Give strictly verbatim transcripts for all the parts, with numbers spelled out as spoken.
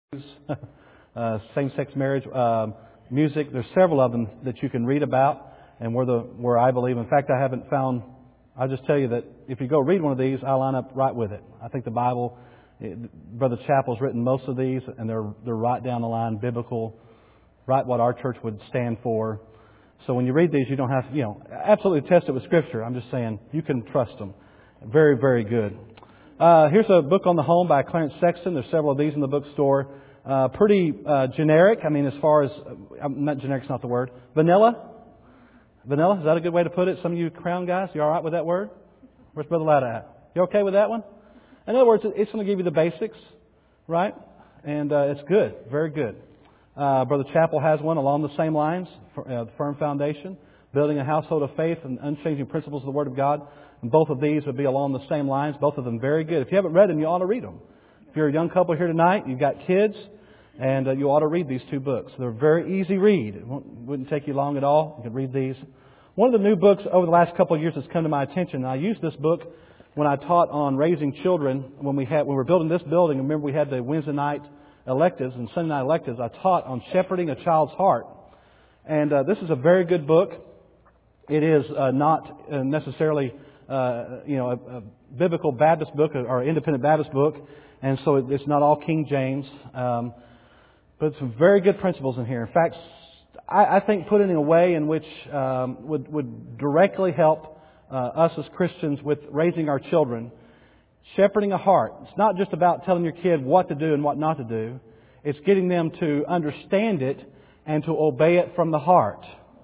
uh, same-sex marriage, uh, music. There's several of them that you can read about, and where the where I believe. In fact, I haven't found. I'll just tell you that if you go read one of these, I line up right with it. I think the Bible, it, Brother Chappell's written most of these, and they're they're right down the line, biblical, right what our church would stand for. So when you read these, you don't have to, you know, absolutely test it with Scripture. I'm just saying you can trust them. Very, very good. Uh, here's a book on the home by Clarence Sexton. There's several of these in the bookstore. Uh, pretty uh, generic. I mean, as far as, uh, not generic's not the word. Vanilla? Vanilla? Is that a good way to put it? Some of you Crown guys, you all right with that word? Where's Brother Latta at? You okay with that one? In other words, it's going to give you the basics, right? And uh, it's good. Very good. Uh, Brother Chappell has one along the same lines, for, uh, the Firm Foundation, Building a Household of Faith and Unchanging Principles of the Word of God. And both of these would be along the same lines. Both of them very good. If you haven't read them, you ought to read them. If you're a young couple here tonight, you've got kids, and uh, you ought to read these two books. They're a very easy read. It wouldn't take you long at all. You can read these. One of the new books over the last couple of years that's come to my attention, and I used this book when I taught on raising children, when we had when we were building this building. Remember, we had the Wednesday night electives and Sunday night electives. I taught on shepherding a child's heart. And uh, this is a very good book. It is uh, not uh, necessarily uh, you know a, a biblical Baptist book or independent Baptist book, and so it's not all King James. Um, but some very good principles in here. In fact, I, I think put it in a way in which um, would would directly help uh, us as Christians with raising our children. Shepherding a heart. It's not just about telling your kid what to do and what not to do. It's getting them to understand it and to obey it from the heart.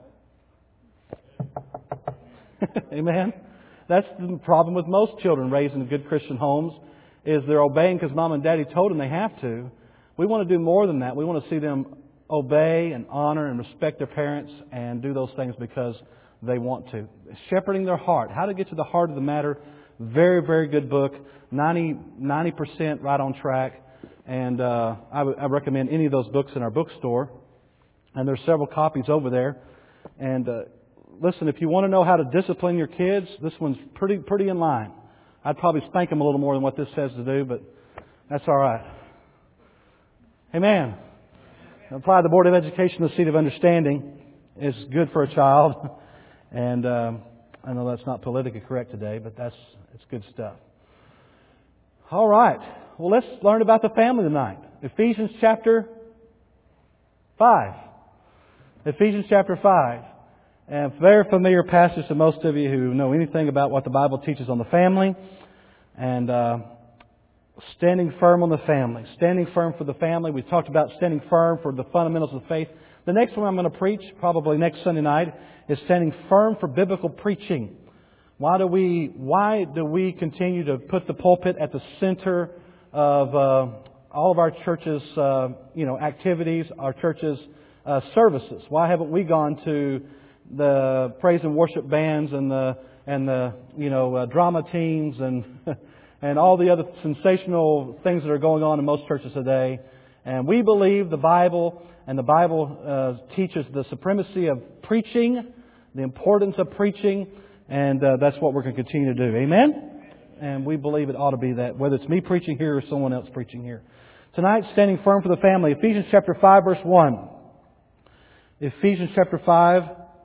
Amen? That's the problem with most children raised in good Christian homes, is they're obeying because mom and daddy told them they have to. We want to do more than that. We want to see them obey and honor and respect their parents and do those things because they want to. Shepherding their heart. How to get to the heart of the matter. Very, very good book. ninety percent right on track. And uh, I, w- I recommend any of those books in our bookstore. And there's several copies over there. And uh, listen, if you want to know how to discipline your kids, this one's pretty pretty in line. I'd probably spank them a little more than what this says to do, but that's all right. Amen. Apply the Board of Education, the seat of understanding, is good for a child. And um, I know that's not politically correct today, but that's it's good stuff. All right. Well, let's learn about the family tonight. Ephesians chapter five. Ephesians chapter five. And very familiar passage to most of you who know anything about what the Bible teaches on the family. And uh, standing firm on the family. Standing firm for the family. We talked about standing firm for the fundamentals of faith. The next one I'm going to preach, probably next Sunday night, is standing firm for biblical preaching. Why do we why do we continue to put the pulpit at the center of uh, all of our church's uh, you know activities, our church's uh, services? Why haven't we gone to the praise and worship bands and the and the you know uh, drama teams and and all the other sensational things that are going on in most churches today? And we believe the Bible, and the Bible uh, teaches the supremacy of preaching, the importance of preaching, and uh, that's what we're going to continue to do. Amen? And we believe it ought to be that, whether it's me preaching here or someone else preaching here. Tonight, standing firm for the family. Ephesians chapter five, verse one. Ephesians chapter five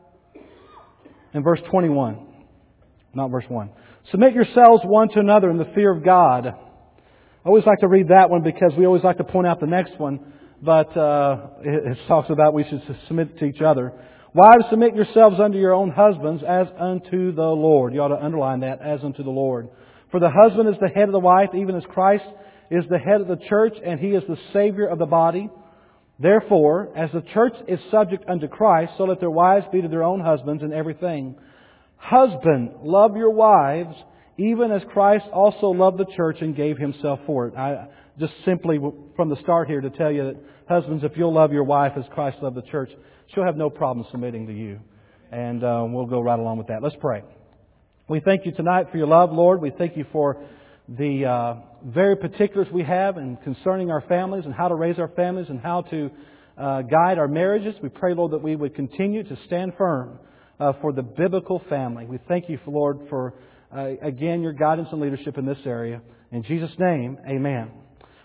and verse twenty-one. Not verse one. Submit yourselves one to another in the fear of God. I always like to read that one because we always like to point out the next one. But uh, it, it talks about we should submit to each other. Wives, submit yourselves unto your own husbands as unto the Lord. You ought to underline that, as unto the Lord. For the husband is the head of the wife, even as Christ is the head of the church, and He is the Savior of the body. Therefore, as the church is subject unto Christ, so let their wives be to their own husbands in everything. Husband, love your wives, even as Christ also loved the church and gave Himself for it. I just simply from the start here to tell you that husbands, if you'll love your wife as Christ loved the church, she'll have no problem submitting to you. And uh, we'll go right along with that. Let's pray. We thank You tonight for Your love, Lord. We thank You for the uh, very particulars we have in concerning our families and how to raise our families and how to uh, guide our marriages. We pray, Lord, that we would continue to stand firm uh, for the biblical family. We thank You, for, Lord, for, uh, again, Your guidance and leadership in this area. In Jesus' name, amen.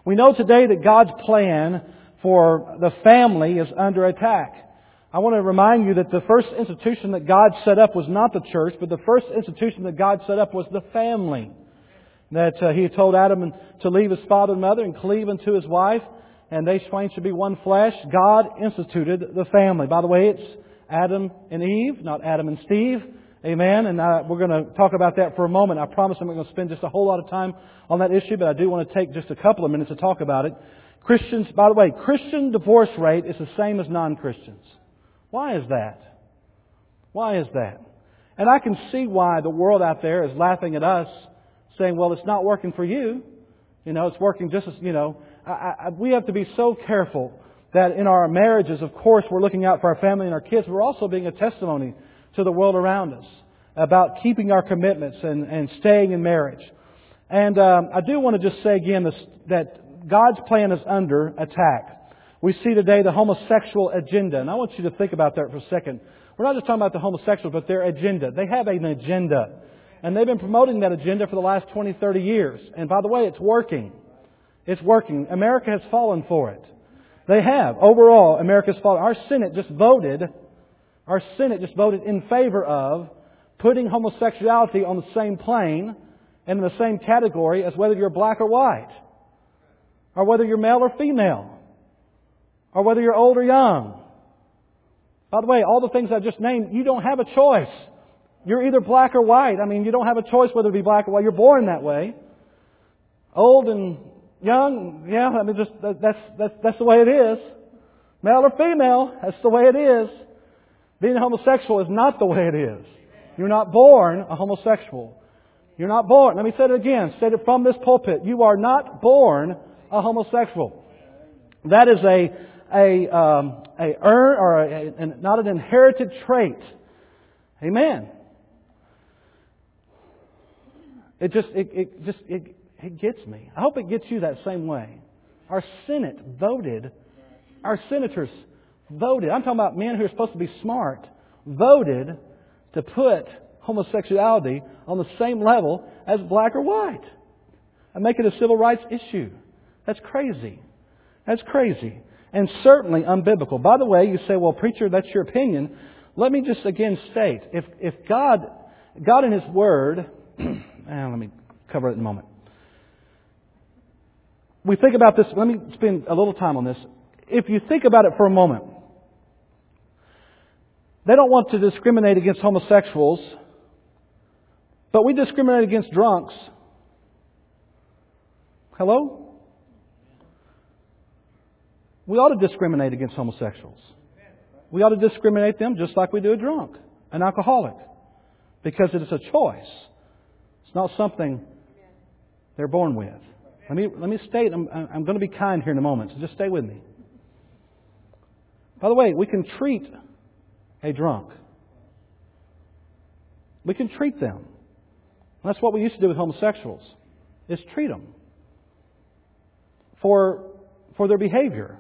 We know today that God's plan for the family is under attack. I want to remind you that the first institution that God set up was not the church, but the first institution that God set up was the family. That uh, He told Adam to leave his father and mother and cleave unto his wife, and they twain should be one flesh. God instituted the family. By the way, it's Adam and Eve, not Adam and Steve. Amen. And uh, we're going to talk about that for a moment. I promise I'm not going to spend just a whole lot of time on that issue, but I do want to take just a couple of minutes to talk about it. Christians, by the way, Christian divorce rate is the same as non-Christians. Why is that? Why is that? And I can see why the world out there is laughing at us, saying, well, it's not working for you. You know, it's working just as, you know. I, I, we have to be so careful that in our marriages, of course, we're looking out for our family and our kids. We're also being a testimony to the world around us about keeping our commitments and, and staying in marriage. And um, I do want to just say again this, that God's plan is under attack. We see today the homosexual agenda. And I want you to think about that for a second. We're not just talking about the homosexuals, but their agenda. They have an agenda. And they've been promoting that agenda for the last twenty, thirty years. And by the way, it's working. It's working. America has fallen for it. They have. Overall, America's fallen. Our Senate just voted, our Senate just voted in favor of putting homosexuality on the same plane and in the same category as whether you're black or white, or whether you're male or female, or whether you're old or young. By the way, all the things I just named, you don't have a choice. You're either black or white. I mean, you don't have a choice whether to be black or white. You're born that way. Old and young, yeah, I mean, just that's that's that's the way it is. Male or female, that's the way it is. Being homosexual is not the way it is. You're not born a homosexual. You're not born. Let me say it again. Say it from this pulpit. You are not born a homosexual. That is a a um, a earn or a, a, not an inherited trait. Amen. It just it, it just it. It gets me. I hope it gets you that same way. Our Senate voted, our senators voted, I'm talking about men who are supposed to be smart, voted to put homosexuality on the same level as black or white and make it a civil rights issue. That's crazy. That's crazy. And certainly unbiblical. By the way, you say, well, preacher, that's your opinion. Let me just again state, if if God, God in His Word, and let me cover it in a moment. We think about this, let me spend a little time on this. If you think about it for a moment, they don't want to discriminate against homosexuals, but we discriminate against drunks. Hello? We ought to discriminate against homosexuals. We ought to discriminate them just like we do a drunk, an alcoholic, because it is a choice. It's not something they're born with. Let me let me state, I'm, I'm going to be kind here in a moment, so just stay with me. By the way, we can treat a drunk. We can treat them. That's what we used to do with homosexuals, is treat them for, for their behavior.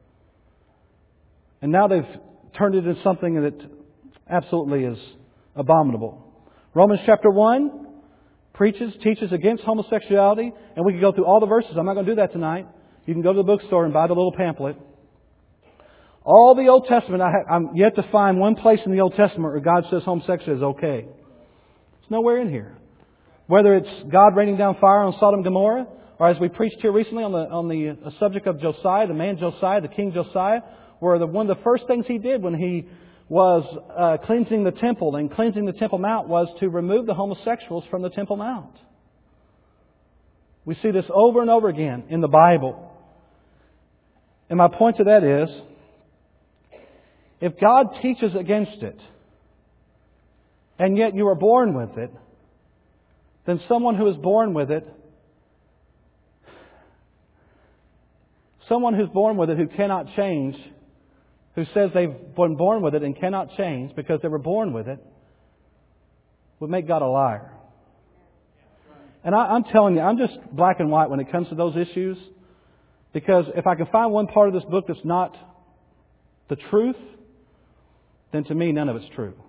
And now they've turned it into something that absolutely is abominable. Romans chapter one preaches, teaches against homosexuality, and we can go through all the verses. I'm not going to do that tonight. You can go to the bookstore and buy the little pamphlet. All the Old Testament, I have, I'm yet to find one place in the Old Testament where God says homosexuality is okay. It's nowhere in here. Whether it's God raining down fire on Sodom and Gomorrah, or as we preached here recently on the on the subject of Josiah, the man Josiah, the king Josiah, where the, one of the first things he did when he was uh, cleansing the temple and cleansing the Temple Mount was to remove the homosexuals from the Temple Mount. We see this over and over again in the Bible. And my point to that is, if God teaches against it, and yet you are born with it, then someone who is born with it, someone who's born with it who cannot change, who says they've been born with it and cannot change because they were born with it, would make God a liar. And I, I'm telling you, I'm just black and white when it comes to those issues. Because if I can find one part of this book that's not the truth, then to me none of it's true.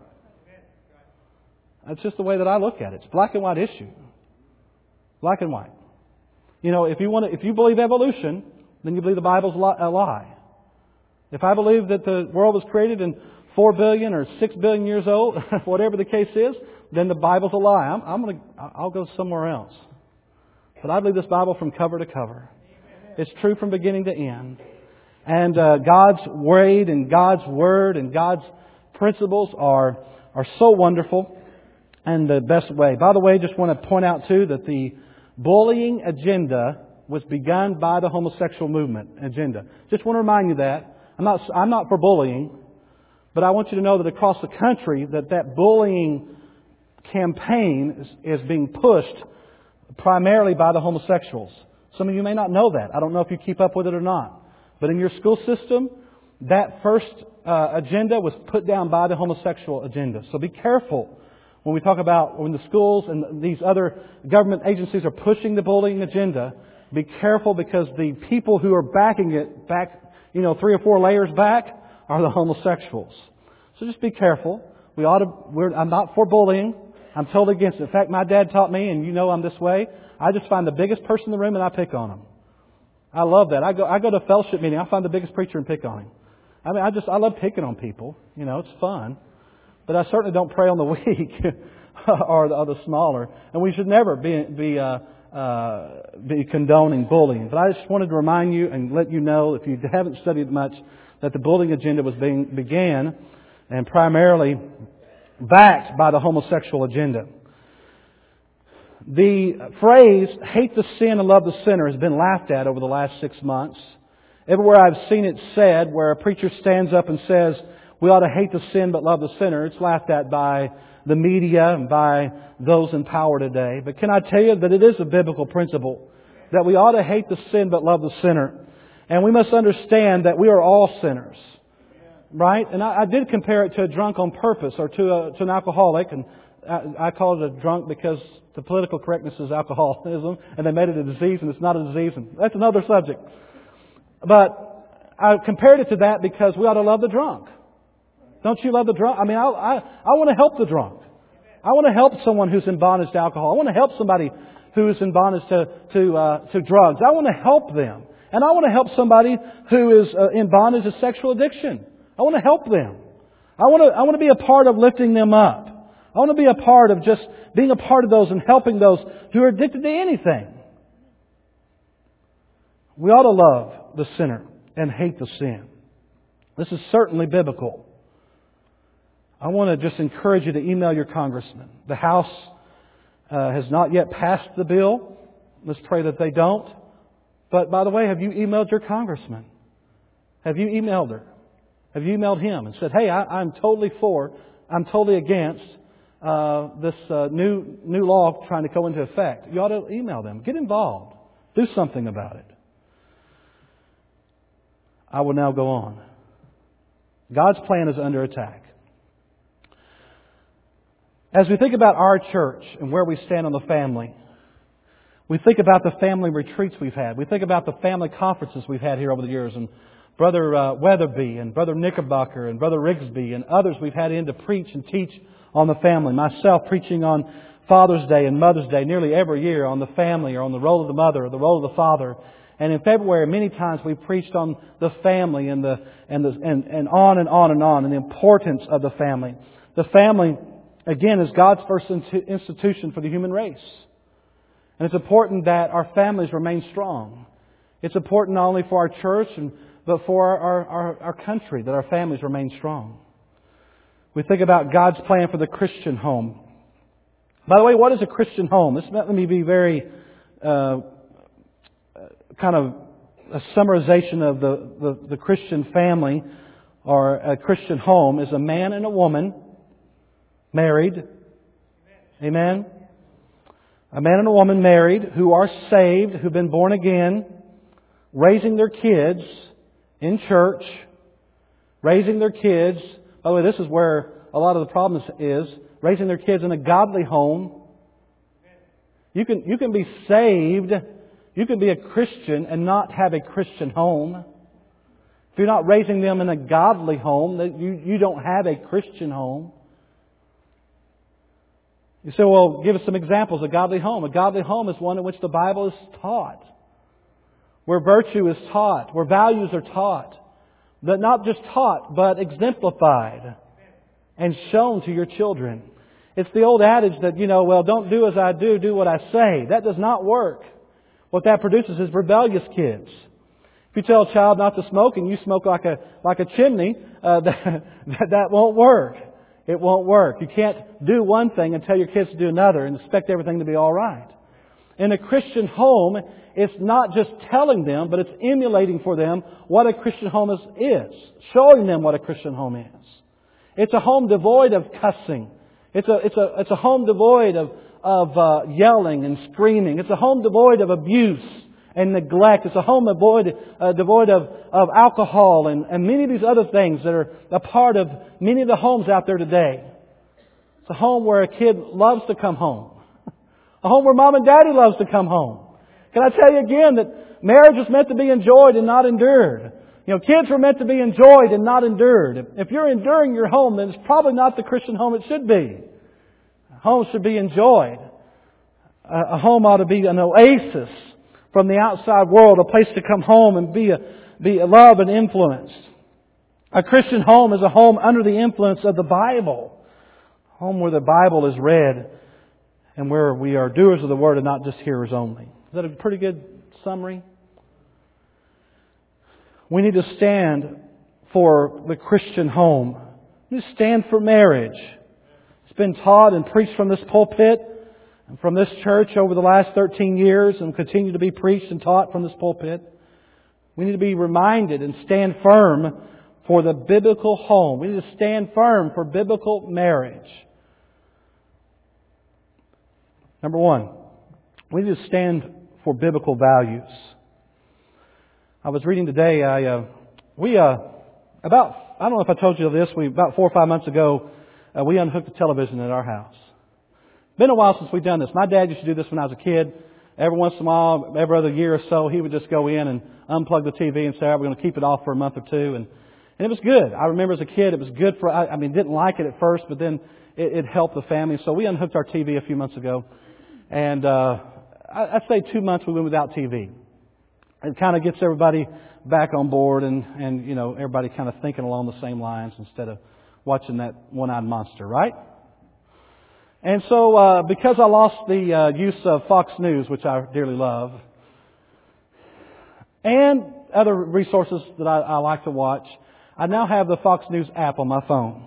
That's just the way that I look at it. It's a black and white issue. Black and white. You know, if you want to, if you believe evolution, then you believe the Bible's a lie. If I believe that the world was created in four billion or six billion years old, whatever the case is, then the Bible's a lie. I'm, I'm going to, I'll go somewhere else. But I believe this Bible from cover to cover. It's true from beginning to end. And uh, God's Word and God's Word and God's principles are are so wonderful and the best way. By the way, just want to point out too that the bullying agenda was begun by the homosexual movement agenda. Just want to remind you that. I'm not, I'm not for bullying, but I want you to know that across the country that that bullying campaign is, is being pushed primarily by the homosexuals. Some of you may not know that. I don't know if you keep up with it or not. But in your school system, that first uh, agenda was put down by the homosexual agenda. So be careful when we talk about when the schools and these other government agencies are pushing the bullying agenda. Be careful because the people who are backing it back, you know, three or four layers back are the homosexuals. So just be careful. We ought to. We're, I'm not for bullying. I'm totally against it. In fact, my dad taught me, and you know I'm this way. I just find the biggest person in the room and I pick on him. I love that. I go. I go to a fellowship meeting. I find the biggest preacher and pick on him. I mean, I just I love picking on people. You know, it's fun. But I certainly don't prey on the weak or, the, or the smaller. And we should never be be uh, uh, be condoning bullying. But I just wanted to remind you and let you know, if you haven't studied much, that the bullying agenda was being began and primarily backed by the homosexual agenda. The phrase, hate the sin and love the sinner, has been laughed at over the last six months. Everywhere I've seen it said, where a preacher stands up and says, we ought to hate the sin but love the sinner, it's laughed at by the media and by those in power today. But can I tell you that it is a biblical principle, that we ought to hate the sin but love the sinner. And we must understand that we are all sinners. Right? And I, I did compare it to a drunk on purpose, or to, a, to an alcoholic. And I, I call it a drunk because the political correctness is alcoholism, and they made it a disease, and it's not a disease. And that's another subject. But I compared it to that because we ought to love the drunk. Don't you love the drunk? I mean, I, I, I want to help the drunk. I want to help someone who's in bondage to alcohol. I want to help somebody who's in bondage to to, uh, to drugs. I want to help them. And I want to help somebody who is uh, in bondage to sexual addiction. I want to help them. I want to, I want to be a part of lifting them up. I want to be a part of just being a part of those and helping those who are addicted to anything. We ought to love the sinner and hate the sin. This is certainly biblical. I want to just encourage you to email your congressman. The House uh, has not yet passed the bill. Let's pray that they don't. But by the way, have you emailed your congressman? Have you emailed her? Have you emailed him and said, hey, I, I'm totally for, I'm totally against uh, this uh, new new law trying to go into effect? You ought to email them. Get involved. Do something about it. I will now go on. God's plan is under attack. As we think about our church and where we stand on the family, we think about the family retreats we've had. We think about the family conferences we've had here over the years. And Brother uh, Weatherby and Brother Knickerbocker and Brother Rigsby and others we've had in to preach and teach on the family. Myself preaching on Father's Day and Mother's Day nearly every year on the family or on the role of the mother or the role of the father. And in February, many times we've preached on the family and the and the and, and on and on and on and the importance of the family. The family, again, is God's first institution for the human race. And it's important that our families remain strong. It's important not only for our church, and, but for our, our, our country, that our families remain strong. We think about God's plan for the Christian home. By the way, what is a Christian home? This let me be very uh, kind of a summarization of the, the, the Christian family or a Christian home is a man and a woman married. Amen. A man and a woman married who are saved, who've been born again, raising their kids in church, raising their kids. By the way, this is where a lot of the problem is, raising their kids in a godly home. You can, you can be saved, you can be a Christian and not have a Christian home. If you're not raising them in a godly home, you, you don't have a Christian home. You say, well, give us some examples. A godly home. A godly home is one in which the Bible is taught, where virtue is taught, where values are taught. But not just taught, but exemplified and shown to your children. It's the old adage that, you know, well, don't do as I do, do what I say. That does not work. What that produces is rebellious kids. If you tell a child not to smoke and you smoke like a like a chimney, uh, that, that won't work. It won't work. You can't do one thing and tell your kids to do another and expect everything to be all right. In a Christian home, it's not just telling them, but it's emulating for them what a Christian home is, is. Showing them what a Christian home is. It's a home devoid of cussing. It's a, it's a, it's a home devoid of, of uh, yelling and screaming. It's a home devoid of abuse and neglect. It's a home devoid, uh, devoid of, of alcohol and, and many of these other things that are a part of many of the homes out there today. It's a home where a kid loves to come home. A home where mom and daddy loves to come home. Can I tell you again that marriage was meant to be enjoyed and not endured? You know, kids were meant to be enjoyed and not endured. If you're enduring your home, then it's probably not the Christian home it should be. A home should be enjoyed. A home ought to be an oasis from the outside world, a place to come home and be a, be a love and influence. A Christian home is a home under the influence of the Bible. A home where the Bible is read and where we are doers of the Word and not just hearers only. Is that a pretty good summary? We need to stand for the Christian home. We need to stand for marriage. It's been taught and preached from this pulpit and from this church over the last thirteen years and continue to be preached and taught from this pulpit. We need to be reminded and stand firm for the biblical home. We need to stand firm for biblical marriage. Number one, we need to stand for biblical values. I was reading today, I, uh, we, uh, about, I don't know if I told you this, we, about four or five months ago, uh, we unhooked the television at our house. Been a while since we've done this. My dad used to do this when I was a kid. Every once in a while, every other year or so, he would just go in and unplug the T V and say, all right, we're going to keep it off for a month or two. And, and it was good. I remember as a kid, it was good for, I, I mean, didn't like it at first, but then it, it helped the family. So we unhooked our T V a few months ago. And, uh, I'd say two months we went without T V. It kind of gets everybody back on board and, and, you know, everybody kind of thinking along the same lines instead of watching that one-eyed monster, right? And so, uh, because I lost the uh, use of Fox News, which I dearly love, and other resources that I, I like to watch, I now have the Fox News app on my phone.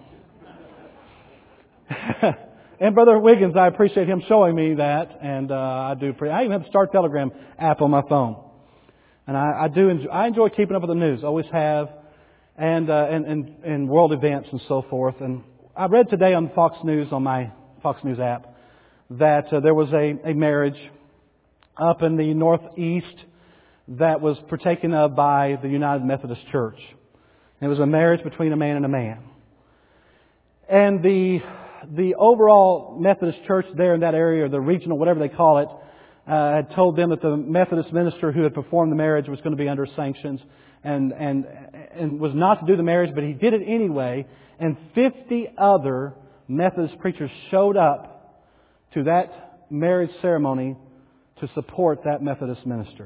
And Brother Wiggins, I appreciate him showing me that, and uh, I do. Pre- I even have the Star Telegram app on my phone, and I, I do. Enjoy, I enjoy keeping up with the news. Always have, and, uh, and and and world events and so forth. And I read today on Fox News on my Fox News app that uh, there was a, a marriage up in the Northeast that was partaken of by the United Methodist Church. It was a marriage between a man and a man, and the. The overall Methodist church there in that area, or the regional, whatever they call it, uh, had told them that the Methodist minister who had performed the marriage was going to be under sanctions and, and, and was not to do the marriage, but he did it anyway. And fifty other Methodist preachers showed up to that marriage ceremony to support that Methodist minister.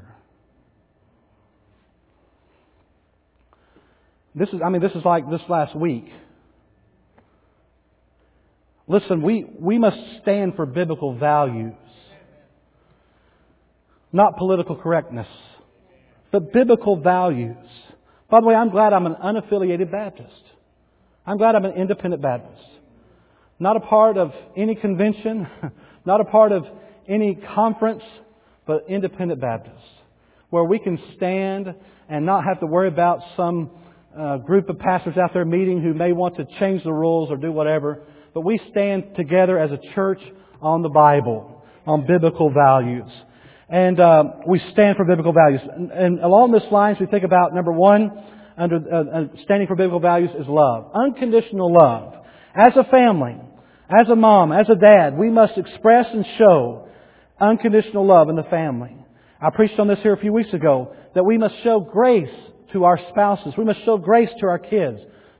This is, I mean, this is like this last week. Listen, we, we must stand for biblical values. Not political correctness, but biblical values. By the way, I'm glad I'm an unaffiliated Baptist. I'm glad I'm an independent Baptist. Not a part of any convention, not a part of any conference, but independent Baptist. Where we can stand and not have to worry about some uh, group of pastors out there meeting who may want to change the rules or do whatever. But we stand together as a church on the Bible, on biblical values. And uh, we stand for biblical values. And, and along this lines, we think about, number one, under uh, standing for biblical values is love. Unconditional love. As a family, as a mom, as a dad, we must express and show unconditional love in the family. I preached on this here a few weeks ago, that we must show grace to our spouses. We must show grace to our kids.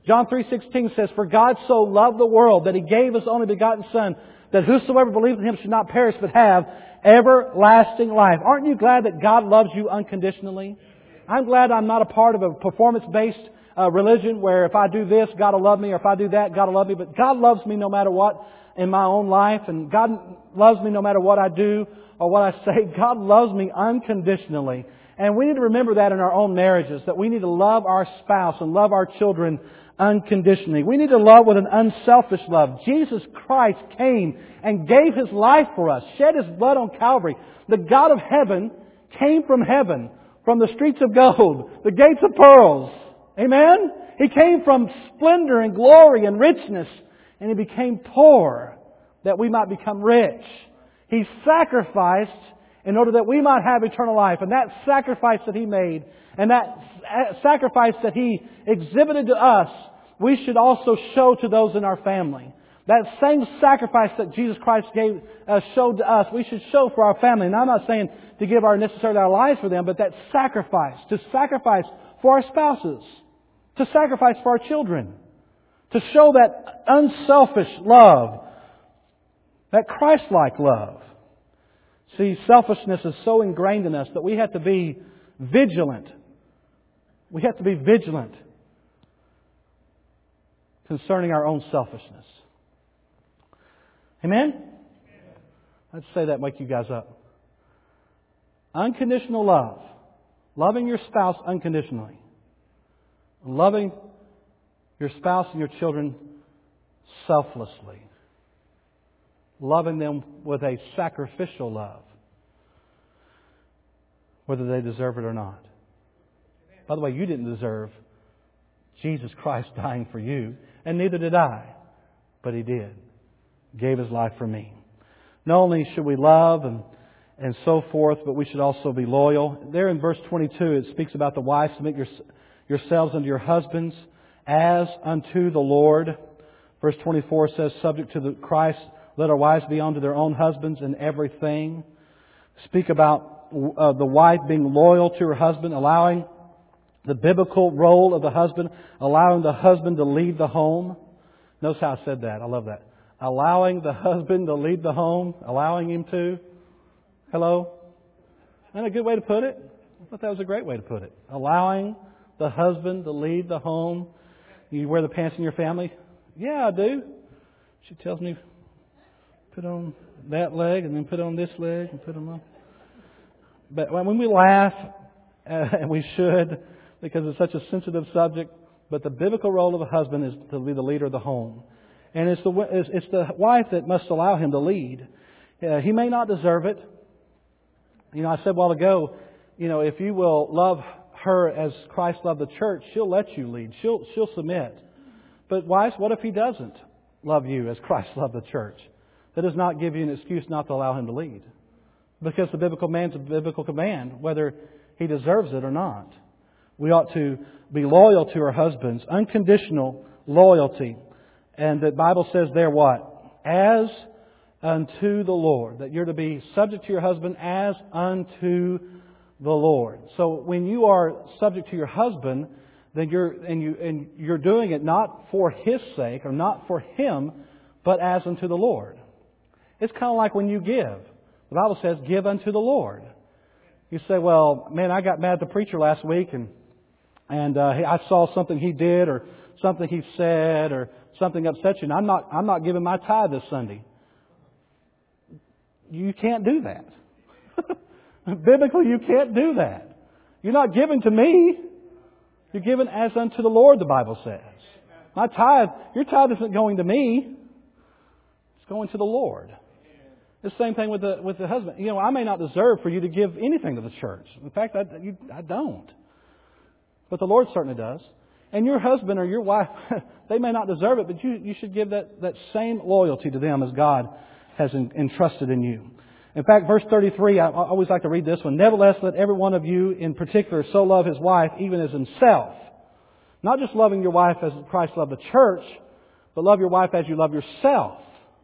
John three sixteen says, "For God so loved the world that He gave His only begotten Son, that whosoever believes in Him should not perish but have everlasting life." Aren't you glad that God loves you unconditionally? I'm glad I'm not a part of a performance-based uh, religion where if I do this, God will love me, or if I do that, God will love me. But God loves me no matter what in my own life, and God loves me no matter what I do or what I say. God loves me unconditionally. And we need to remember that in our own marriages, that we need to love our spouse and love our children unconditionally. We need to love with an unselfish love. Jesus Christ came and gave His life for us, shed His blood on Calvary. The God of heaven came from heaven, from the streets of gold, the gates of pearls. Amen? He came from splendor and glory and richness, and He became poor that we might become rich. He sacrificed in order that we might have eternal life. And that sacrifice that He made, and that sacrifice that He exhibited to us, we should also show to those in our family. That same sacrifice that Jesus Christ gave, uh, showed to us, we should show for our family. And I'm not saying to give our necessarily our lives for them, but that sacrifice, to sacrifice for our spouses, to sacrifice for our children, to show that unselfish love, that Christ-like love. See, selfishness is so ingrained in us that we have to be vigilant. We have to be vigilant concerning our own selfishness. Amen? Let's say that, wake you guys up. Unconditional love. Loving your spouse unconditionally. Loving your spouse and your children selflessly. Loving them with a sacrificial love, whether they deserve it or not. By the way, you didn't deserve Jesus Christ dying for you, and neither did I, but He did. Gave His life for me. Not only should we love and, and so forth, but we should also be loyal. There in verse twenty-two, it speaks about the wives, submit your, yourselves unto your husbands as unto the Lord. Verse twenty-four says, subject to the Christ, let our wives be unto their own husbands in everything. Speak about uh, the wife being loyal to her husband, allowing the biblical role of the husband, allowing the husband to lead the home. Notice how I said that. I love that. Allowing the husband to lead the home, allowing him to. Hello? Isn't that a good way to put it? I thought that was a great way to put it. Allowing the husband to lead the home. You wear the pants in your family? Yeah, I do. She tells me, put on that leg and then put on this leg and put them on. But when we laugh, uh, and we should, because it's such a sensitive subject, but the biblical role of a husband is to be the leader of the home. And it's the, it's, it's the wife that must allow him to lead. Uh, he may not deserve it. You know, I said a while ago, you know, if you will love her as Christ loved the church, she'll let you lead. She'll, she'll submit. But wives, what if he doesn't love you as Christ loved the church? That does not give you an excuse not to allow him to lead. Because the biblical command is a biblical command, whether he deserves it or not. We ought to be loyal to our husbands, unconditional loyalty. And the Bible says there what? As unto the Lord. That you're to be subject to your husband as unto the Lord. So when you are subject to your husband, then you're and you and you're doing it not for his sake or not for him, but as unto the Lord. It's kind of like when you give. The Bible says, give unto the Lord. You say, well, man, I got mad at the preacher last week and and uh, I saw something he did or something he said or something upset you, and I'm not I'm not giving my tithe this Sunday. You can't do that. Biblically, you can't do that. You're not giving to me. You're giving as unto the Lord, the Bible says. My tithe, your tithe isn't going to me. It's going to the Lord. The same thing with the with the husband. You know, I may not deserve for you to give anything to the church. In fact, I, you, I don't. But the Lord certainly does. And your husband or your wife, they may not deserve it, but you, you should give that, that same loyalty to them as God has en, entrusted in you. In fact, verse thirty-three, I, I always like to read this one. Nevertheless, let every one of you in particular so love his wife even as himself. Not just loving your wife as Christ loved the church, but love your wife as you love yourself.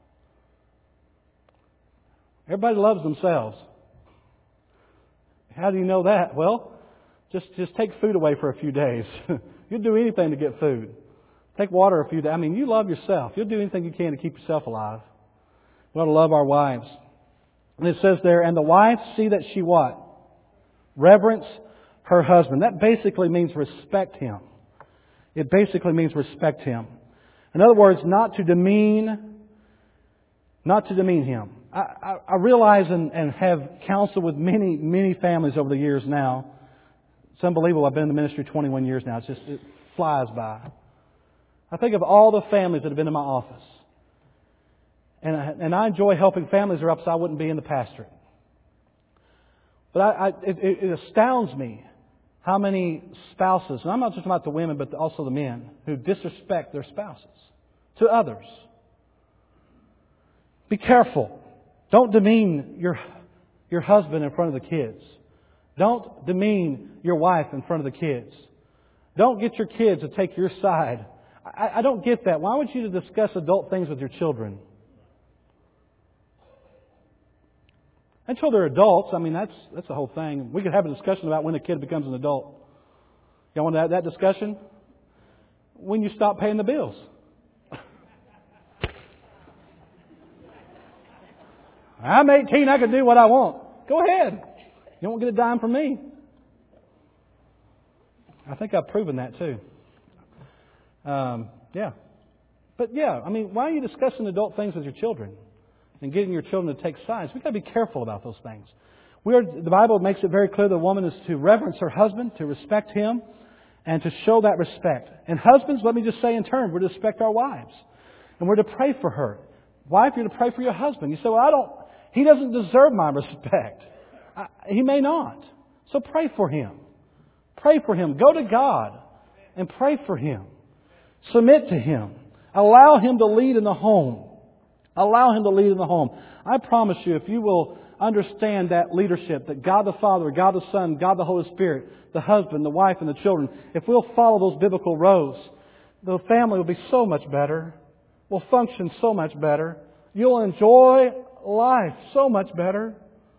Everybody loves themselves. How do you know that? Well, just, just take food away for a few days. You'd do anything to get food. Take water a few days. I mean, you love yourself. You'll do anything you can to keep yourself alive. We ought to love our wives. And it says there, and the wife see that she what? Reverence her husband. That basically means respect him. It basically means respect him. In other words, not to demean, not to demean him. I, I, I realize and, and have counseled with many, many families over the years now. It's unbelievable. I've been in the ministry twenty-one years now. It's just, it flies by. I think of all the families that have been in my office. And I, and I enjoy helping families, or else I wouldn't be in the pastorate. But I, I, it, it astounds me how many spouses, and I'm not just talking about the women, but also the men, who disrespect their spouses to others. Be careful. Don't demean your, your husband in front of the kids. Don't demean your wife in front of the kids. Don't get your kids to take your side. I, I don't get that. Why would you discuss adult things with your children? Until they're adults, I mean, that's that's the whole thing. We could have a discussion about when a kid becomes an adult. Y'all want to have that discussion? When you stop paying the bills. I'm eighteen, I can do what I want. Go ahead. You won't get a dime from me. I think I've proven that too. Um, yeah. But yeah, I mean, why are you discussing adult things with your children and getting your children to take sides? We've got to be careful about those things. We are, the Bible makes it very clear the woman is to reverence her husband, to respect him, and to show that respect. And husbands, let me just say in turn, we're to respect our wives. And we're to pray for her. Wife, you're to pray for your husband. You say, well, I don't, he doesn't deserve my respect. I, he may not. So pray for him. Pray for him. Go to God and pray for him. Submit to him. Allow him to lead in the home. Allow him to lead in the home. I promise you, if you will understand that leadership, that God the Father, God the Son, God the Holy Spirit, the husband, the wife, and the children, if we'll follow those biblical rows, the family will be so much better. Will function so much better. You'll enjoy life so much better.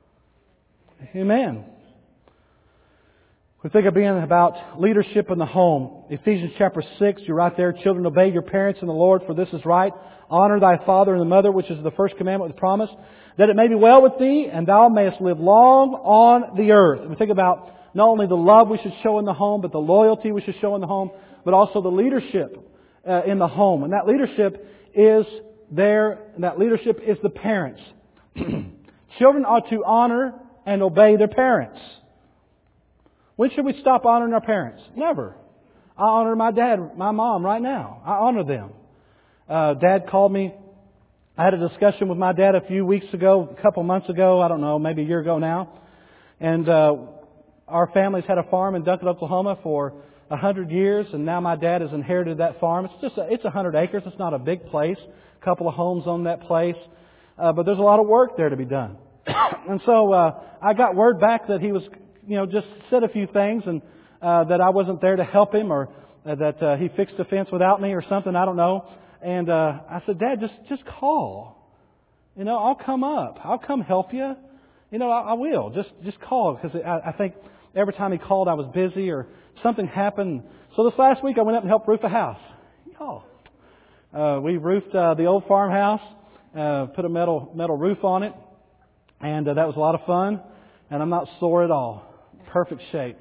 Amen. We think of being about leadership in the home. Ephesians chapter six, you're right there. Children, obey your parents in the Lord, for this is right. Honor thy father and the mother, which is the first commandment with promise, that it may be well with thee, and thou mayest live long on the earth. We think about not only the love we should show in the home, but the loyalty we should show in the home, but also the leadership uh, in the home. And that leadership is there, and that leadership is the parents. Children ought to honor and obey their parents. When should we stop honoring our parents? Never. I honor my dad, my mom right now. I honor them. Uh, Dad called me. I had a discussion with my dad a few weeks ago, a couple months ago, I don't know, maybe a year ago now. And uh, our family's had a farm in Duncan, Oklahoma for a hundred years, and now my dad has inherited that farm. It's just a, it's a hundred acres. It's not a big place. A couple of homes on that place, uh, but there's a lot of work there to be done. And so uh, I got word back that he was, you know, just said a few things, and uh, that I wasn't there to help him, or uh, that uh, he fixed the fence without me, or something. I don't know. And uh, I said, Dad, just just call. You know, I'll come up. I'll come help you. You know, I, I will. Just just call, because I, I think every time he called, I was busy or something happened. So this last week, I went up and helped roof a house. Oh, uh, we roofed uh, the old farmhouse, uh, put a metal metal roof on it, and uh, that was a lot of fun. And I'm not sore at all. Perfect shape.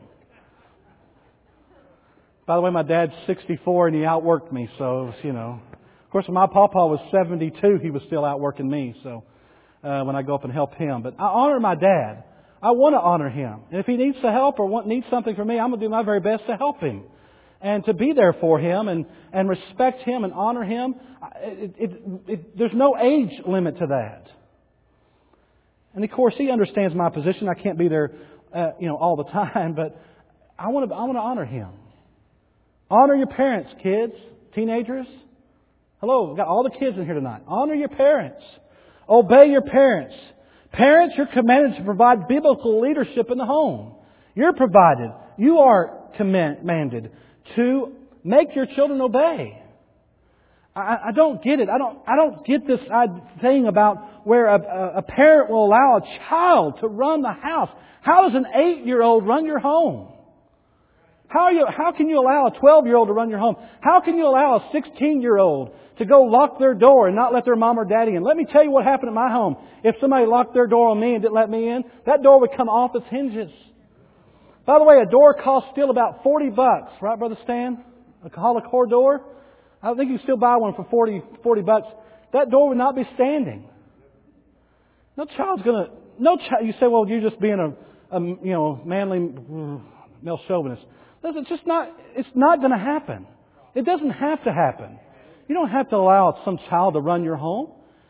By the way, my dad's sixty-four and he outworked me, so it was, you know. Of course, when my pawpaw was seventy-two, he was still outworking me. So uh, when I go up and help him, but I honor my dad. I want to honor him, and if he needs the help or want, needs something from me, I'm going to do my very best to help him and to be there for him and and respect him and honor him. It, it, it, there's no age limit to that. And of course, he understands my position. I can't be there, uh, you know, all the time, but I want to I want to honor him. Honor your parents, kids, teenagers. Hello, we've got all the kids in here tonight. Honor your parents. Obey your parents. Parents, you're commanded to provide biblical leadership in the home. You're provided. You are commanded to make your children obey. I, I don't get it. I don't. I don't get this thing about where a, a parent will allow a child to run the house. How does an eight-year-old run your home? How are you, how can you allow a twelve-year-old to run your home? How can you allow a sixteen-year-old to go lock their door and not let their mom or daddy in? Let me tell you what happened at my home. If somebody locked their door on me and didn't let me in, that door would come off its hinges. By the way, a door costs still about forty bucks, right, Brother Stan? A Holocore door. I think you can still buy one for forty, forty bucks. That door would not be standing. No child's gonna. No child. You say, well, you're just being a, a you know, manly male chauvinist. It's just not. It's not going to happen. It doesn't have to happen. You don't have to allow some child to run your home.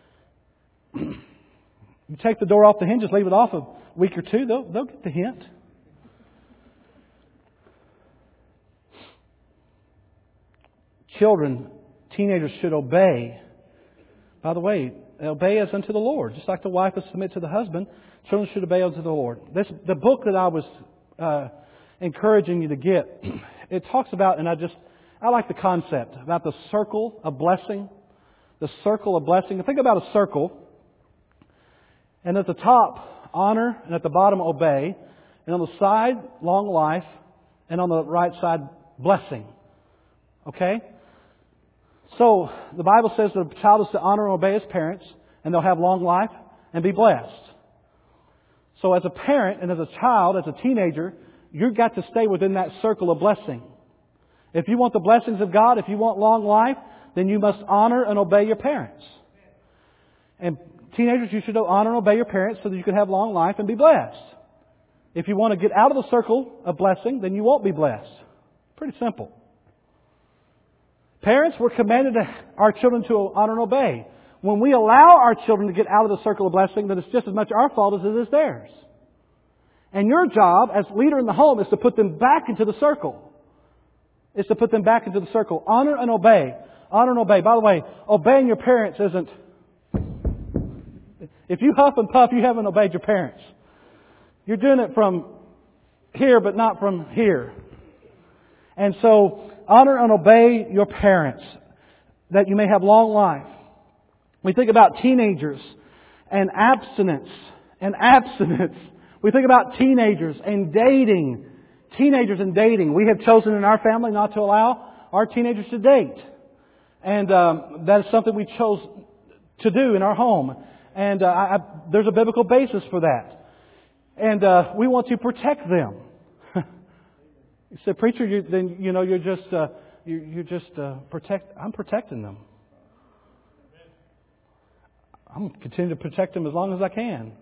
You take the door off the hinges, leave it off a week or two. They'll they'll get the hint. Children, teenagers should obey. By the way, obey as unto the Lord. Just like the wife is submit to the husband, children should obey unto the Lord. This, the book that I was uh, encouraging you to get, it talks about, and I just, I like the concept, about the circle of blessing. The circle of blessing. Think about a circle. And at the top, honor, and at the bottom, obey. And on the side, long life. And on the right side, blessing. Okay? So, the Bible says that a child is to honor and obey his parents, and they'll have long life and be blessed. So as a parent and as a child, as a teenager, you've got to stay within that circle of blessing. If you want the blessings of God, if you want long life, then you must honor and obey your parents. And teenagers, you should honor and obey your parents so that you can have long life and be blessed. If you want to get out of the circle of blessing, then you won't be blessed. Pretty simple. Parents, we're commanded to, our children to honor and obey. When we allow our children to get out of the circle of blessing, then it's just as much our fault as it is theirs. And your job as leader in the home is to put them back into the circle. Is to put them back into the circle. Honor and obey. Honor and obey. By the way, obeying your parents isn't... If you huff and puff, you haven't obeyed your parents. You're doing it from here, but not from here. And so, honor and obey your parents, that you may have long life. We think about teenagers and abstinence and abstinence. We think about teenagers and dating. Teenagers and dating. We have chosen in our family not to allow our teenagers to date. And um, that is something we chose to do in our home. And uh, I, there's a biblical basis for that. And uh, we want to protect them. You said, preacher, you, then you know you're just uh, you, you're just uh, protect. I'm protecting them. I'm going to continue to protect them as long as I can.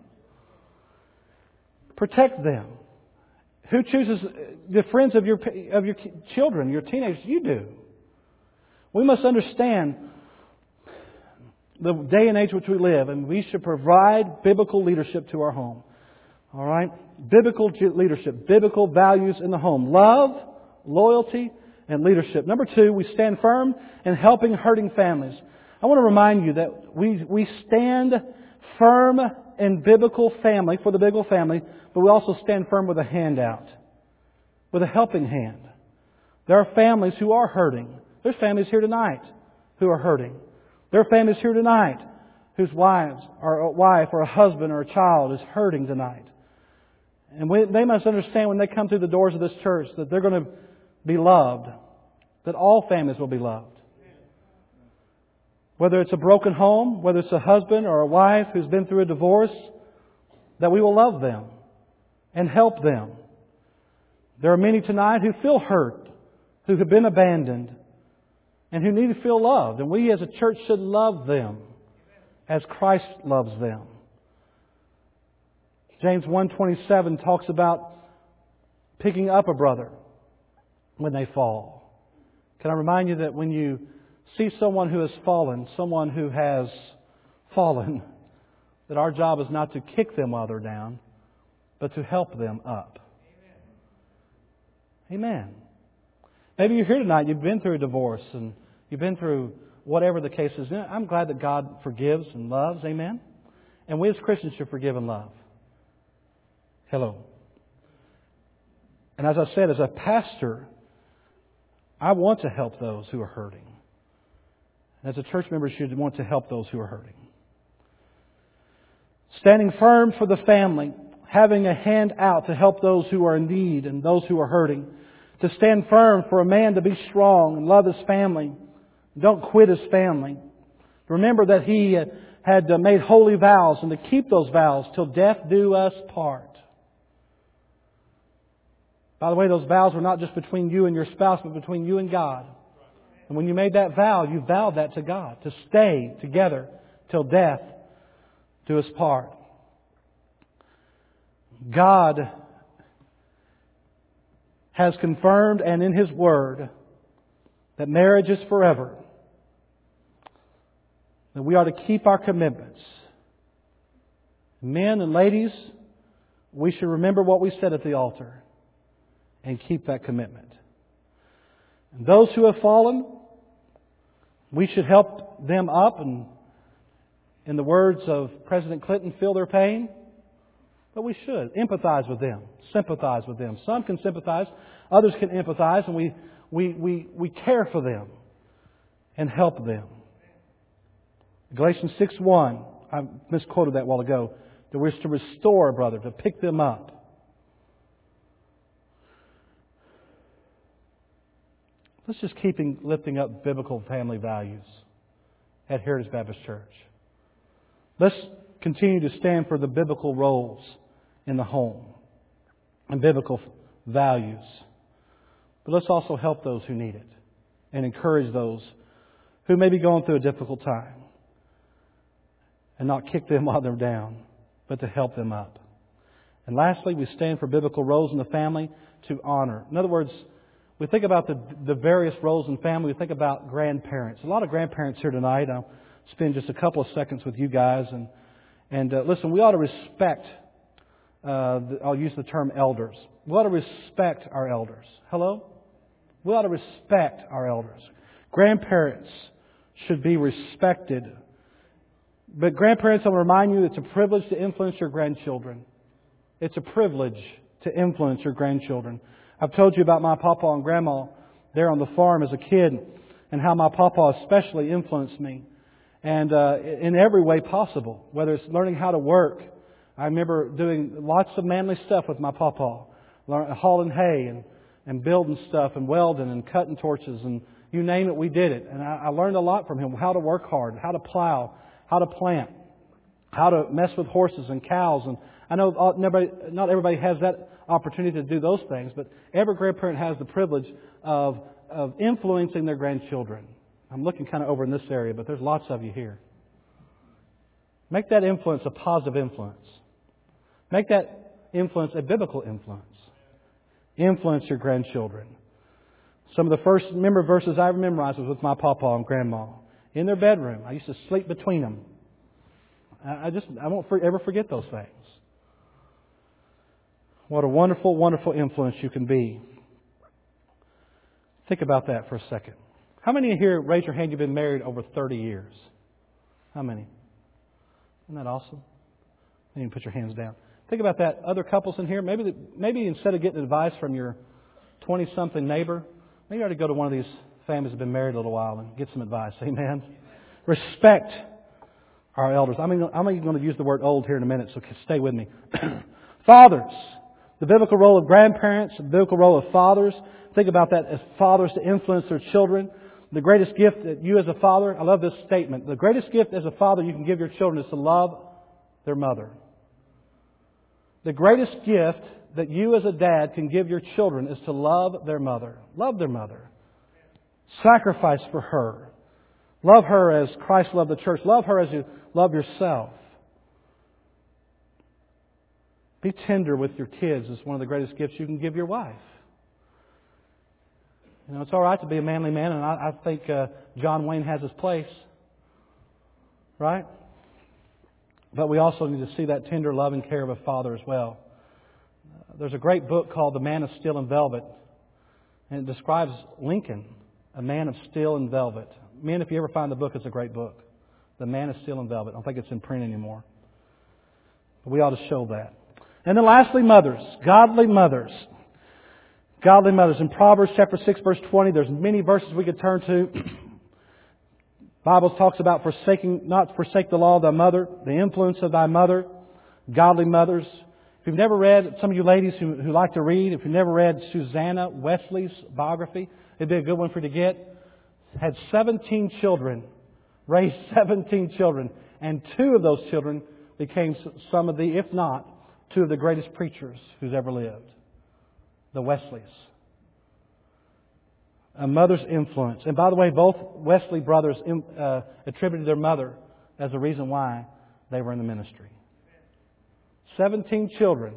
Protect them. Who chooses the friends of your of your children, your teenagers? You do. We must understand the day and age which we live, and we should provide biblical leadership to our home. All right? Biblical leadership, biblical values in the home. Love, loyalty, and leadership. Number two, we stand firm in helping hurting families. I want to remind you that we, we stand firm in biblical family, for the biblical family, but we also stand firm with a hand out, with a helping hand. There are families who are hurting. There's families here tonight who are hurting. There are families here tonight whose wives, or a wife, or a husband, or a child is hurting tonight. And we, they must understand when they come through the doors of this church that they're going to be loved. That all families will be loved. Whether it's a broken home, whether it's a husband or a wife who's been through a divorce, that we will love them and help them. There are many tonight who feel hurt, who have been abandoned, and who need to feel loved. And we as a church should love them as Christ loves them. James one twenty-seven talks about picking up a brother when they fall. Can I remind you that when you see someone who has fallen, someone who has fallen, that our job is not to kick them while they're down, but to help them up. Amen. Amen. Maybe you're here tonight, you've been through a divorce and you've been through whatever the case is. I'm glad that God forgives and loves. Amen. And we as Christians should forgive and love. Hello. And as I said, as a pastor, I want to help those who are hurting. As a church member, you should want to help those who are hurting. Standing firm for the family, having a hand out to help those who are in need and those who are hurting. To stand firm, for a man to be strong and love his family. Don't quit his family. Remember that he had made holy vows, and to keep those vows till death do us part. By the way, those vows were not just between you and your spouse, but between you and God. And when you made that vow, you vowed that to God, to stay together till death do us part. God has confirmed and in His Word that marriage is forever. That we are to keep our commitments. Men and ladies, we should remember what we said at the altar and keep that commitment. And those who have fallen, we should help them up and, in the words of President Clinton, feel their pain. But we should empathize with them, sympathize with them. Some can sympathize, others can empathize, and we, we, we, we care for them and help them. Galatians six one, I misquoted that a while ago, that we're to restore a brother, to pick them up. Let's just keep lifting up biblical family values at Heritage Baptist Church. Let's continue to stand for the biblical roles in the home and biblical values. But let's also help those who need it and encourage those who may be going through a difficult time. And not kick them while they're down, but to help them up. And lastly, we stand for biblical roles in the family to honor. In other words, we think about the, the various roles in family. We think about grandparents. A lot of grandparents here tonight. I'll spend just a couple of seconds with you guys. And, and uh, listen, we ought to respect, uh, the, I'll use the term elders. We ought to respect our elders. Hello? We ought to respect our elders. Grandparents should be respected. But grandparents, I want to remind you, it's a privilege to influence your grandchildren. It's a privilege to influence your grandchildren. I've told you about my papa and grandma there on the farm as a kid, and how my papa especially influenced me. And uh, in every way possible, whether it's learning how to work. I remember doing lots of manly stuff with my papa, hauling hay and, and building stuff and welding and cutting torches, and you name it, we did it. And I, I learned a lot from him, how to work hard, how to plow, how to plant, how to mess with horses and cows. And I know nobody, not everybody has that opportunity to do those things, but every grandparent has the privilege of, of influencing their grandchildren. I'm looking kind of over in this area, but there's lots of you here. Make that influence a positive influence. Make that influence a biblical influence. Influence your grandchildren. Some of the first member verses I memorized was with my papa and grandma. In their bedroom. I used to sleep between them. I just, I won't ever forget those things. What a wonderful, wonderful influence you can be. Think about that for a second. How many here, raise your hand, you've been married over thirty years? How many? Isn't that awesome? You can put your hands down. Think about that. Other couples in here, maybe maybe instead of getting advice from your twenty-something neighbor, maybe you ought to go to one of these families that have been married a little while and get some advice. Amen. Respect our elders. I mean, I'm even going to use the word old here in a minute, so stay with me. Fathers. The biblical role of grandparents, the biblical role of fathers. Think about that as fathers to influence their children. The greatest gift that you as a father, I love this statement, the greatest gift as a father you can give your children is to love their mother. The greatest gift that you as a dad can give your children is to love their mother. Love their mother. Sacrifice for her. Love her as Christ loved the church. Love her as you love yourself. Be tender with your kids is one of the greatest gifts you can give your wife. You know, it's all right to be a manly man, and I, I think uh, John Wayne has his place. Right? But we also need to see that tender love and care of a father as well. Uh, there's a great book called The Man of Steel and Velvet, and it describes Lincoln, a man of steel and velvet. Men, if you ever find the book, it's a great book. The Man of Steel and Velvet. I don't think it's in print anymore. But we ought to show that. And then lastly, mothers. Godly mothers. Godly mothers. In Proverbs chapter six, verse twenty, there's many verses we could turn to. The Bible talks about forsaking, not forsake the law of thy mother, the influence of thy mother. Godly mothers. If you've never read, some of you ladies who, who like to read, if you've never read Susanna Wesley's biography, it'd be a good one for you to get. Had seventeen children, raised seventeen children, and two of those children became some of the, if not, two of the greatest preachers who's ever lived. The Wesleys. A mother's influence. And by the way, both Wesley brothers uh, attributed their mother as the reason why they were in the ministry. Seventeen children.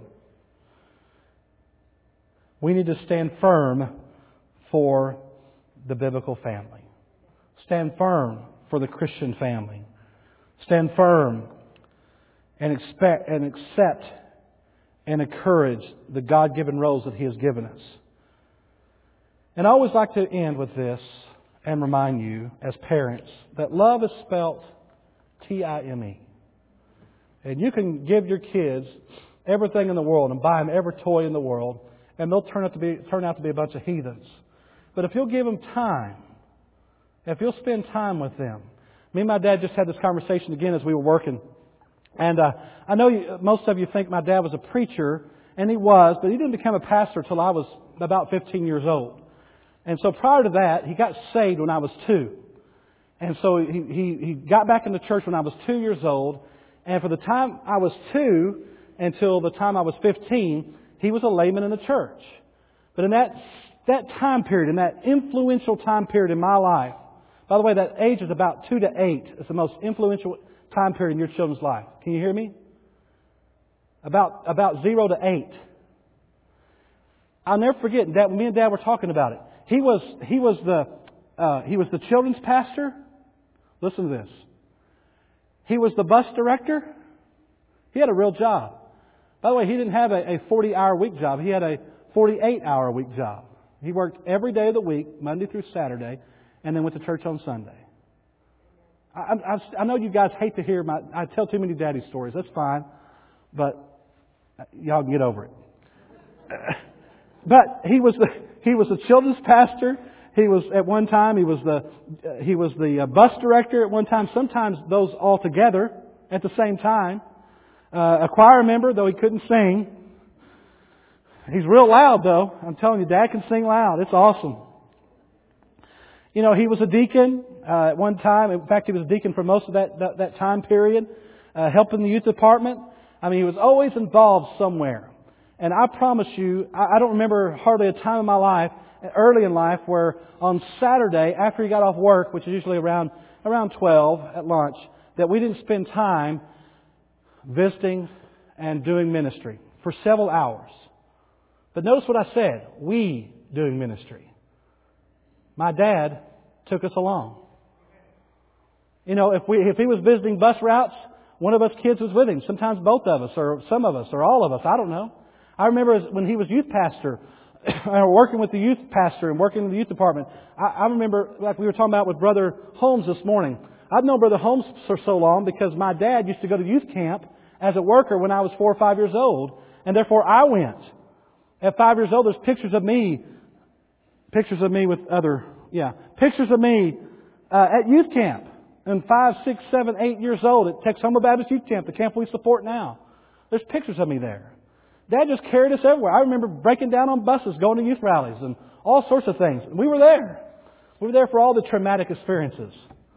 We need to stand firm for the biblical family. Stand firm for the Christian family. Stand firm and expect and accept and encourage the God-given roles that He has given us. And I always like to end with this and remind you as parents that love is spelt T I M E. And you can give your kids everything in the world and buy them every toy in the world, and they'll turn out to be turn out to be a bunch of heathens. But if you'll give them time, if you'll spend time with them. Me and my dad just had this conversation again as we were working. And uh, I know you, most of you think my dad was a preacher, and he was, but he didn't become a pastor until I was about fifteen years old. And so prior to that, he got saved when I was two. And so he, he, he got back into church when I was two years old. And for the time I was two until the time I was fifteen, he was a layman in the church. But in that, that time period, in that influential time period in my life, by the way, that age is about two to eight. It's the most influential time period in your children's life. Can you hear me? About, about zero to eight. I'll never forget that me and Dad were talking about it. He was, he was the, uh, he was the children's pastor. Listen to this. He was the bus director. He had a real job. By the way, he didn't have a forty-hour week job. He had a forty-eight hour week job. He worked every day of the week, Monday through Saturday, and then went to church on Sunday. I, I, I know you guys hate to hear my... I tell too many daddy stories. That's fine. But y'all can get over it. But he was the he was the children's pastor. He was at one time he was the uh, he was the bus director at one time. Sometimes those all together at the same time. Uh, a choir member, though he couldn't sing. He's real loud, though. I'm telling you, Dad can sing loud. It's awesome. You know, he was a deacon uh, at one time. In fact, he was a deacon for most of that that, that time period, uh, helping the youth department. I mean, he was always involved somewhere. And I promise you, I don't remember hardly a time in my life, early in life, where on Saturday, after he got off work, which is usually around around twelve at lunch, that we didn't spend time visiting and doing ministry for several hours. But notice what I said, we doing ministry. My dad took us along. You know, if we if he was visiting bus routes, one of us kids was with him. Sometimes both of us, or some of us, or all of us. I don't know. I remember when he was youth pastor, working with the youth pastor and working in the youth department. I, I remember, like we were talking about with Brother Holmes this morning. I've known Brother Holmes for so long because my dad used to go to youth camp as a worker when I was four or five years old, and therefore I went. At five years old, there's pictures of me, pictures of me with other, yeah, pictures of me uh, at youth camp. And five, six, seven, eight years old at Texoma Baptist Youth Camp, the camp we support now. There's pictures of me there. Dad just carried us everywhere. I remember breaking down on buses, going to youth rallies, and all sorts of things. We were there. We were there for all the traumatic experiences.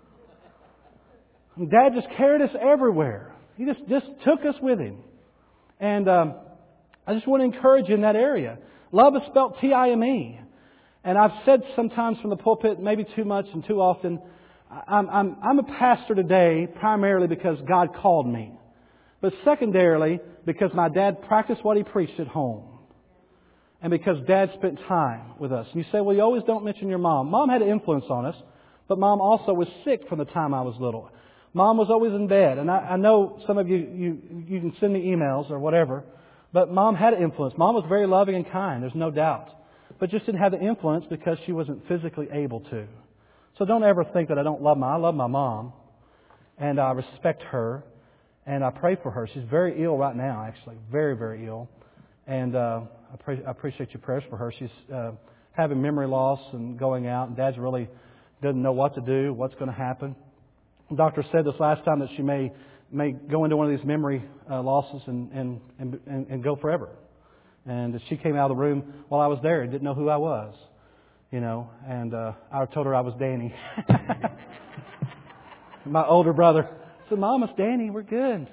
And Dad just carried us everywhere. He just, just took us with him. And um, I just want to encourage you in that area. Love is spelled T I M E. And I've said sometimes from the pulpit, maybe too much and too often, I'm, I'm, I'm a pastor today primarily because God called me. But secondarily, because my dad practiced what he preached at home. And because Dad spent time with us. And you say, well, you always don't mention your mom. Mom had an influence on us. But Mom also was sick from the time I was little. Mom was always in bed. And I, I know some of you, you, you can send me emails or whatever. But Mom had an influence. Mom was very loving and kind. There's no doubt. But just didn't have the influence because she wasn't physically able to. So don't ever think that I don't love my, I love my mom. And I respect her. And I pray for her. She's very ill right now, actually. Very, very ill. And uh, I, pray, I appreciate your prayers for her. She's uh, having memory loss and going out. And Dad's really doesn't know what to do, what's going to happen. The doctor said this last time that she may may go into one of these memory uh, losses and, and, and, and, and go forever. And she came out of the room while I was there and didn't know who I was, you know. And uh, I told her I was Danny. My older brother said, "Mom, it's Danny. We're good."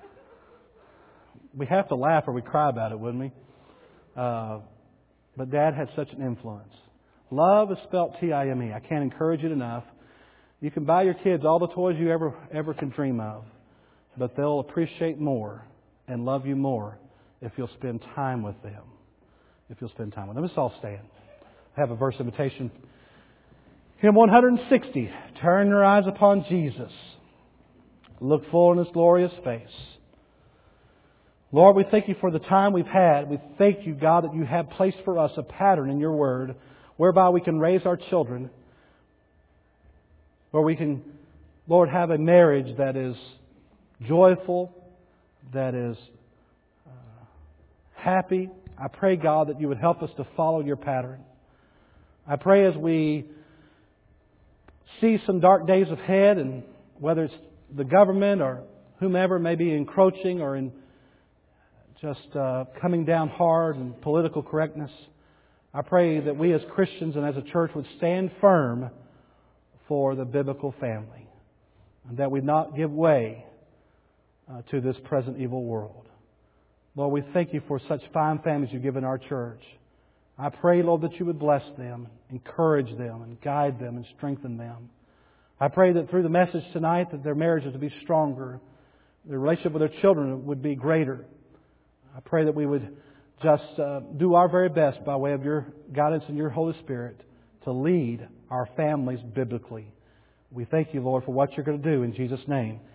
We have to laugh or we cry about it, wouldn't we? Uh, but Dad had such an influence. Love is spelled T I M E. I can't encourage it enough. You can buy your kids all the toys you ever ever can dream of, but they'll appreciate more and love you more if you'll spend time with them. If you'll spend time with them. Let's all stand. I have a verse invitation. Hymn one sixty. Turn your eyes upon Jesus. Look full in His glorious face. Lord, we thank You for the time we've had. We thank You, God, that You have placed for us a pattern in Your Word whereby we can raise our children, where we can, Lord, have a marriage that is joyful, that is uh, happy. I pray, God, that You would help us to follow Your pattern. I pray as we see some dark days ahead, and whether it's the government or whomever may be encroaching or in just uh, coming down hard in political correctness, I pray that we as Christians and as a church would stand firm for the biblical family, and that we not give way uh, to this present evil world. Lord, we thank You for such fine families You've given our church. I pray, Lord, that You would bless them, encourage them, and guide them and strengthen them. I pray that through the message tonight that their marriages would be stronger, their relationship with their children would be greater. I pray that we would just uh, do our very best by way of Your guidance and Your Holy Spirit to lead our families biblically. We thank You, Lord, for what You're going to do in Jesus' name.